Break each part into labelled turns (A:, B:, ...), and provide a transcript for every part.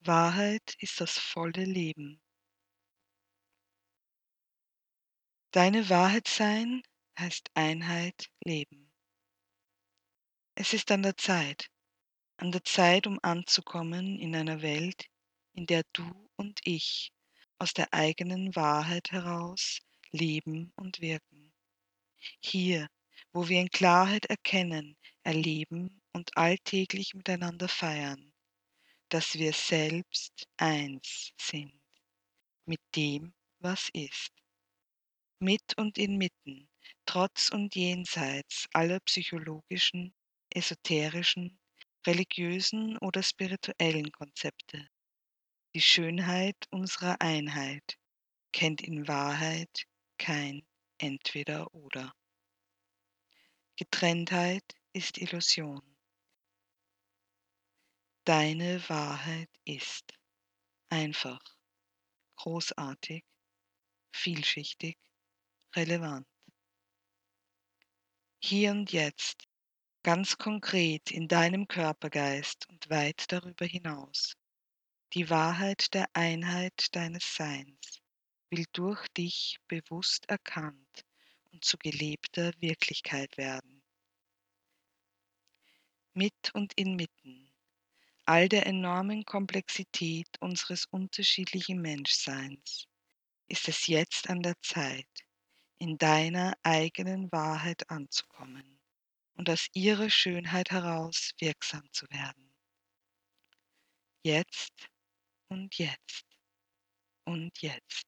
A: Wahrheit ist das volle Leben. Deine Wahrheit sein heißt Einheit leben. Es ist an der Zeit, um anzukommen in einer Welt, in der du und ich aus der eigenen Wahrheit heraus leben und wirken. Hier, wo wir in Klarheit erkennen, erleben und alltäglich miteinander feiern, dass wir selbst eins sind mit dem, was ist. Mit und inmitten, trotz und jenseits aller psychologischen, esoterischen, religiösen oder spirituellen Konzepte. Die Schönheit unserer Einheit kennt in Wahrheit kein Entweder-oder. Getrenntheit ist Illusion. Deine Wahrheit ist einfach, großartig, vielschichtig, relevant. Hier und jetzt, ganz konkret in deinem Körpergeist und weit darüber hinaus. Die Wahrheit der Einheit deines Seins will durch dich bewusst erkannt und zu gelebter Wirklichkeit werden. Mit und inmitten all der enormen Komplexität unseres unterschiedlichen Menschseins ist es jetzt an der Zeit, in deiner eigenen Wahrheit anzukommen und aus ihrer Schönheit heraus wirksam zu werden. Jetzt und jetzt und jetzt.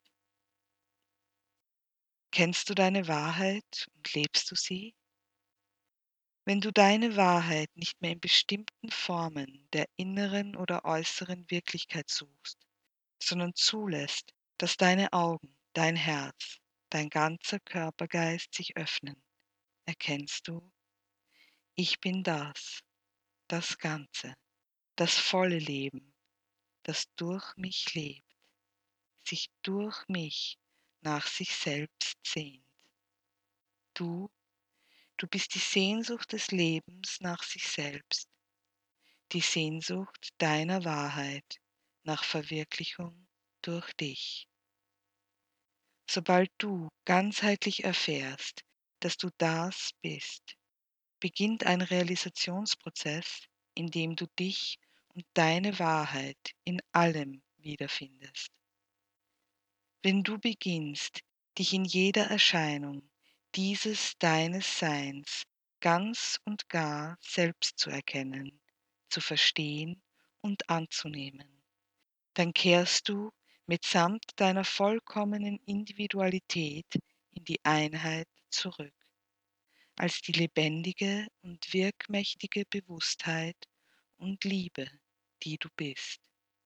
A: Kennst du deine Wahrheit und lebst du sie? Wenn du deine Wahrheit nicht mehr in bestimmten Formen der inneren oder äußeren Wirklichkeit suchst, sondern zulässt, dass deine Augen, dein Herz, dein ganzer Körpergeist sich öffnen, erkennst du, ich bin das Ganze, das volle Leben, das durch mich lebt, sich durch mich nach sich selbst sehnt. Du, du bist die Sehnsucht des Lebens nach sich selbst, die Sehnsucht deiner Wahrheit nach Verwirklichung durch dich. Sobald du ganzheitlich erfährst, dass du das bist, beginnt ein Realisationsprozess, in dem du dich und deine Wahrheit in allem wiederfindest. Wenn du beginnst, dich in jeder Erscheinung dieses deines Seins ganz und gar selbst zu erkennen, zu verstehen und anzunehmen, dann kehrst du mitsamt deiner vollkommenen Individualität in die Einheit zurück, als die lebendige und wirkmächtige Bewusstheit und Liebe, die du bist.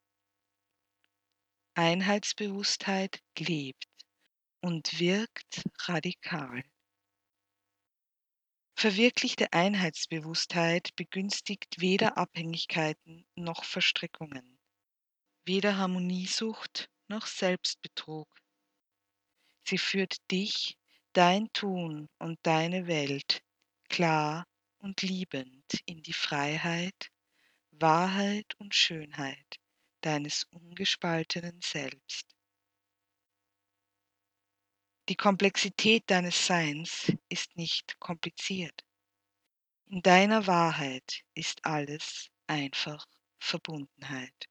A: Einheitsbewusstheit lebt und wirkt radikal. Verwirklichte Einheitsbewusstheit begünstigt weder Abhängigkeiten noch Verstrickungen, weder Harmoniesucht noch Selbstbetrug. Sie führt dich, dein Tun und deine Welt klar und liebend in die Freiheit, Wahrheit und Schönheit deines ungespaltenen Selbst. Die Komplexität deines Seins ist nicht kompliziert. In deiner Wahrheit ist alles einfach Verbundenheit.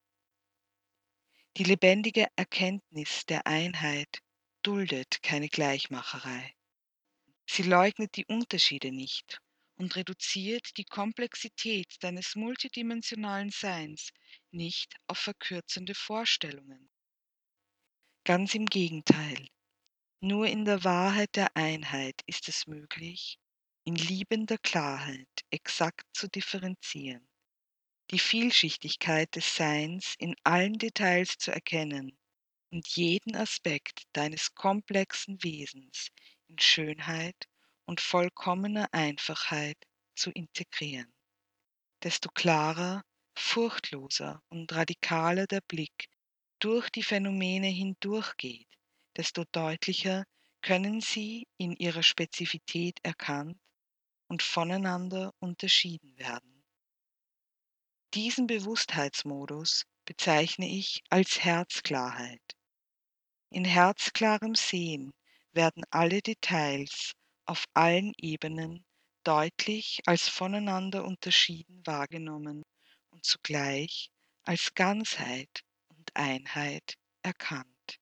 A: Die lebendige Erkenntnis der Einheit duldet keine Gleichmacherei. Sie leugnet die Unterschiede nicht und reduziert die Komplexität deines multidimensionalen Seins nicht auf verkürzende Vorstellungen. Ganz im Gegenteil, nur in der Wahrheit der Einheit ist es möglich, in liebender Klarheit exakt zu differenzieren, die Vielschichtigkeit des Seins in allen Details zu erkennen und jeden Aspekt deines komplexen Wesens in Schönheit und vollkommener Einfachheit zu integrieren. Desto klarer, furchtloser und radikaler der Blick durch die Phänomene hindurchgeht, desto deutlicher können sie in ihrer Spezifität erkannt und voneinander unterschieden werden. Diesen Bewusstheitsmodus bezeichne ich als Herzklarheit. In herzklarem Sehen werden alle Details auf allen Ebenen deutlich als voneinander unterschieden wahrgenommen und zugleich als Ganzheit und Einheit erkannt.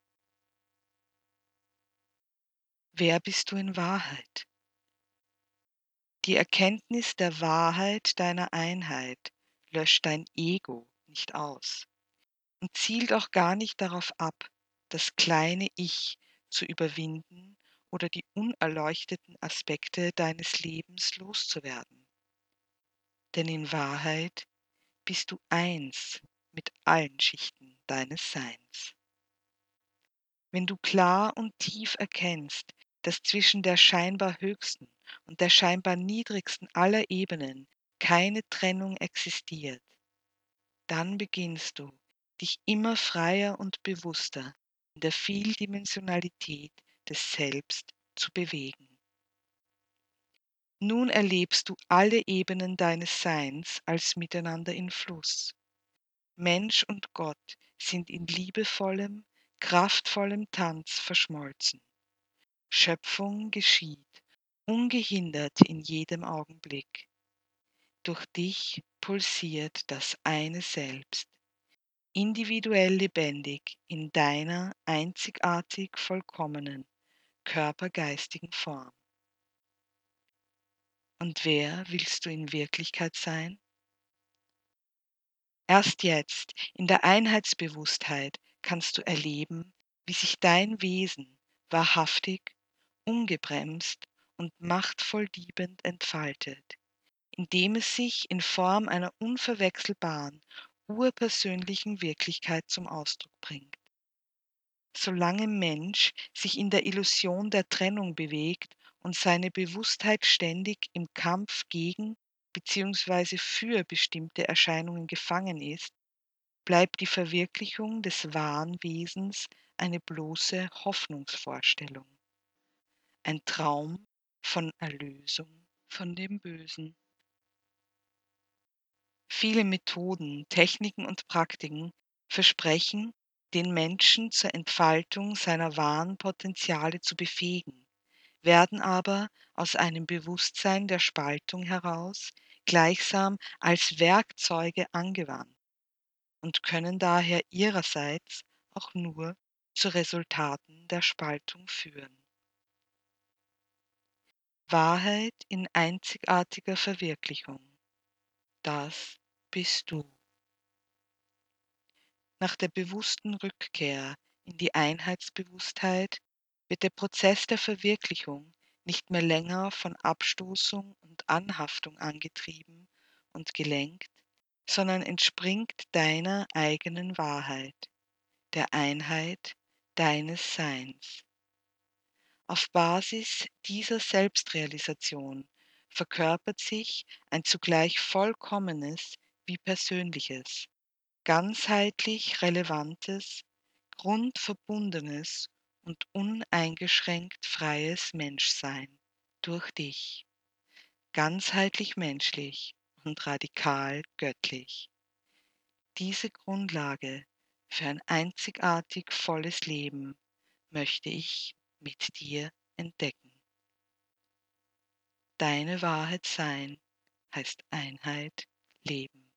A: Wer bist du in Wahrheit? Die Erkenntnis der Wahrheit deiner Einheit löscht dein Ego nicht aus und zielt auch gar nicht darauf ab, das kleine Ich zu überwinden oder die unerleuchteten Aspekte deines Lebens loszuwerden. Denn in Wahrheit bist du eins mit allen Schichten deines Seins. Wenn du klar und tief erkennst, dass zwischen der scheinbar höchsten und der scheinbar niedrigsten aller Ebenen keine Trennung existiert, dann beginnst du, dich immer freier und bewusster in der Vieldimensionalität des Selbst zu bewegen. Nun erlebst du alle Ebenen deines Seins als miteinander in Fluss. Mensch und Gott sind in liebevollem, kraftvollem Tanz verschmolzen. Schöpfung geschieht, ungehindert in jedem Augenblick. Durch dich pulsiert das eine Selbst, individuell lebendig in deiner einzigartig vollkommenen körpergeistigen Form. Und wer willst du in Wirklichkeit sein? Erst jetzt, in der Einheitsbewusstheit, kannst du erleben, wie sich dein Wesen wahrhaftig, ungebremst und machtvoll liebend entfaltet, indem es sich in Form einer unverwechselbaren, urpersönlichen Wirklichkeit zum Ausdruck bringt. Solange Mensch sich in der Illusion der Trennung bewegt und seine Bewusstheit ständig im Kampf gegen bzw. für bestimmte Erscheinungen gefangen ist, bleibt die Verwirklichung des wahren Wesens eine bloße Hoffnungsvorstellung, ein Traum von Erlösung von dem Bösen. Viele Methoden, Techniken und Praktiken versprechen, den Menschen zur Entfaltung seiner wahren Potenziale zu befähigen, werden aber aus einem Bewusstsein der Spaltung heraus gleichsam als Werkzeuge angewandt und können daher ihrerseits auch nur zu Resultaten der Spaltung führen. Wahrheit in einzigartiger Verwirklichung. Das bist du. Nach der bewussten Rückkehr in die Einheitsbewusstheit wird der Prozess der Verwirklichung nicht mehr länger von Abstoßung und Anhaftung angetrieben und gelenkt, sondern entspringt deiner eigenen Wahrheit, der Einheit deines Seins. Auf Basis dieser Selbstrealisation verkörpert sich ein zugleich vollkommenes wie persönliches, ganzheitlich relevantes, grundverbundenes und uneingeschränkt freies Menschsein durch dich, ganzheitlich menschlich und radikal göttlich. Diese Grundlage für ein einzigartig volles Leben möchte ich mit dir entdecken. Deine Wahrheit sein heißt Einheit leben.